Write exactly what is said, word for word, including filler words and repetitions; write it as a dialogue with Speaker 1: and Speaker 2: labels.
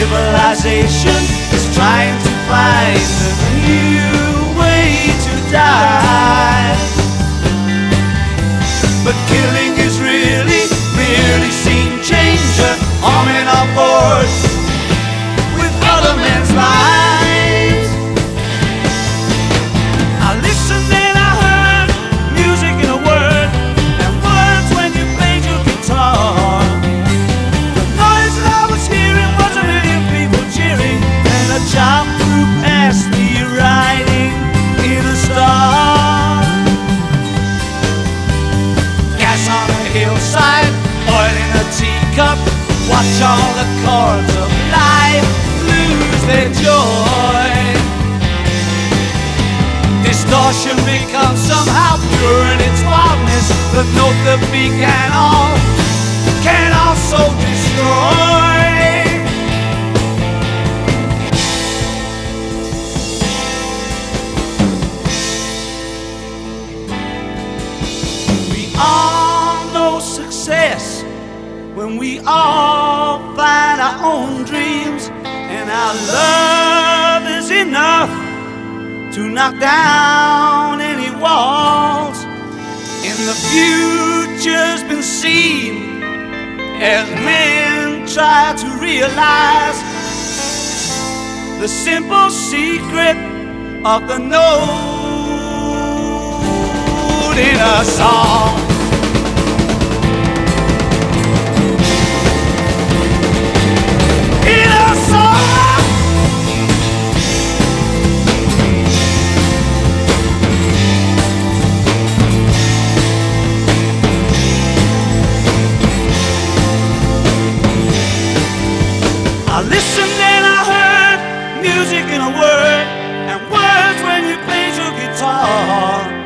Speaker 1: civilization is trying to find a new way to die. But killing is really, merely scene changer, arming our boards with other men's lives. I listened and I heard music in a word, and words when you played your guitar. The noise that I was hearing was a million people cheering, and a child group asked me, riding in a star. Gas on a hillside, oil in a teacup, watch all the chords of life lose their joy. Distortion becomes somehow pure in its wildness. The note that began all can also destroy. We all know success when we all find our own dreams, and our love is enough to knock down any walls. And the future's been seen as men try to realize the simple secret of the note in a song. I listened and I heard music in a word, and words when you played your guitar.